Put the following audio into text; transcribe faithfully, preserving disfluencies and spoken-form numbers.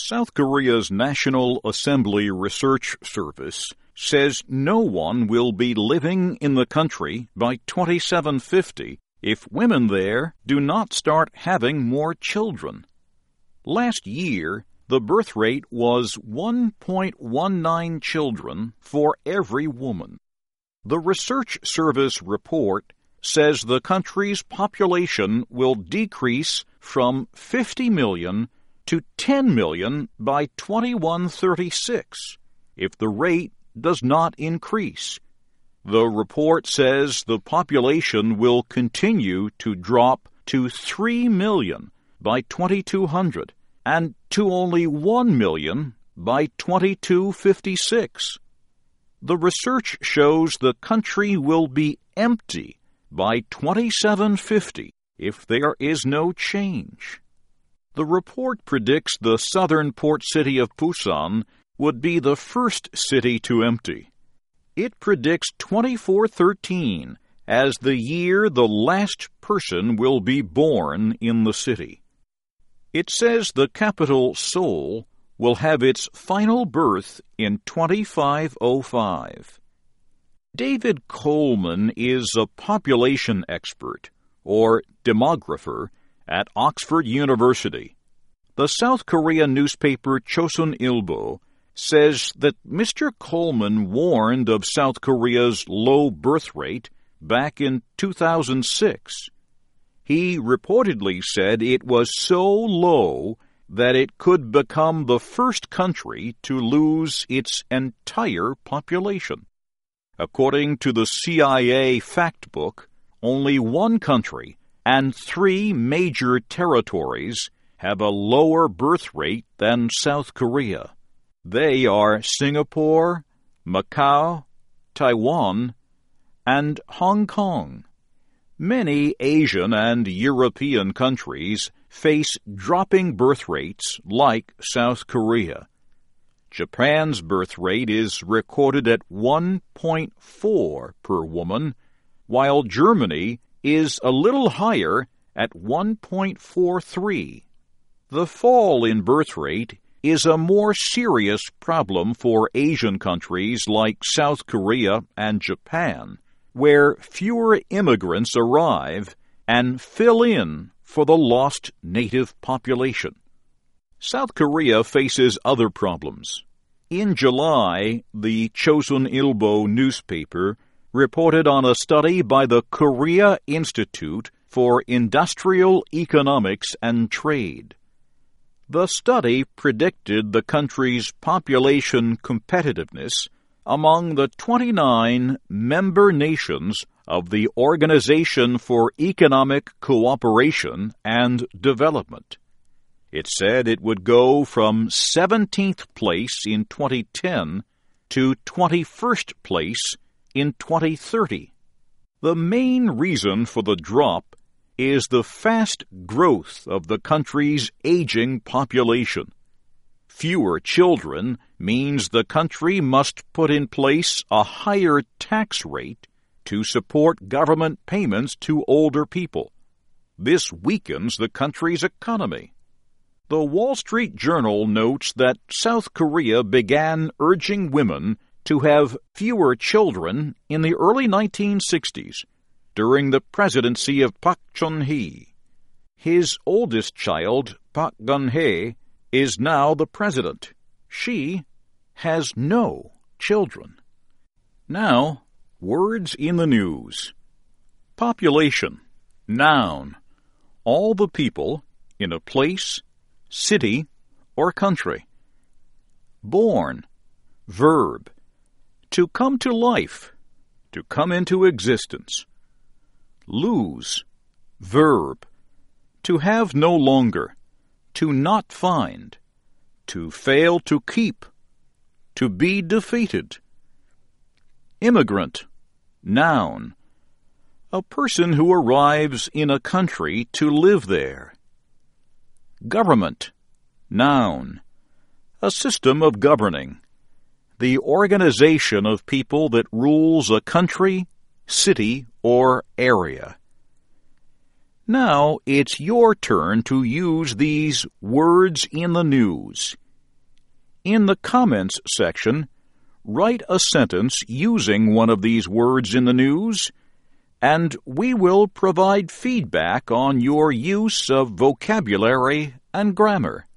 South Korea's National Assembly Research Service says no one will be living in the country by twenty-seven fifty if women there do not start having more children. Last year, the birth rate was one point one nine children for every woman. The Research Service report says the country's population will decrease from fifty million to ten million by twenty-one thirty-six if the rate does not increase. The report says the population will continue to drop to three million by twenty-two hundred and to only one million by twenty-two fifty-six. The research shows the country will be empty by twenty-seven fifty if there is no change. The report predicts the southern port city of Busan would be the first city to empty. It predicts twenty-four thirteen as the year the last person will be born in the city. It says the capital, Seoul, will have its final birth in twenty-five oh five. David Coleman is a population expert, or demographer, at Oxford University. The South Korean newspaper Chosun Ilbo says that Mister Coleman warned of South Korea's low birth rate back in two thousand six. He reportedly said it was so low that it could become the first country to lose its entire population. According to the C I A fact book, only one country and three major territories have a lower birth rate than South Korea. They are Singapore, Macau, Taiwan, and Hong Kong. Many Asian and European countries face dropping birth rates like South Korea. Japan's birth rate is recorded at one point four per woman, while Germany is a little higher at one point four three. The fall in birth rate is a more serious problem for Asian countries like South Korea and Japan, where fewer immigrants arrive and fill in for the lost native population. South Korea faces other problems. In July, the Chosun Ilbo newspaper reported on a study by the Korea Institute for Industrial Economics and Trade. The study predicted the country's population competitiveness among the twenty-nine member nations of the Organization for Economic Cooperation and Development. It said it would go from seventeenth place in twenty ten to twenty-first place in twenty thirty. The main reason for the drop is the fast growth of the country's aging population. Fewer children means the country must put in place a higher tax rate to support government payments to older people. This weakens the country's economy. The Wall Street Journal notes that South Korea began urging women to have fewer children in the early nineteen sixties, during the presidency of Park Chung-hee. His oldest child, Park Geun-hye, is now the president. She has no children. Now, words in the news. Population, noun, all the people in a place, city, or country. Born, verb, to come to life, to come into existence. Lose, verb, to have no longer, to not find, to fail to keep, to be defeated. Immigrant, noun, a person who arrives in a country to live there. Government, noun, a system of governing, the organization of people that rules a country, city, or area. Now it's your turn to use these words in the news. In the comments section, write a sentence using one of these words in the news, and we will provide feedback on your use of vocabulary and grammar.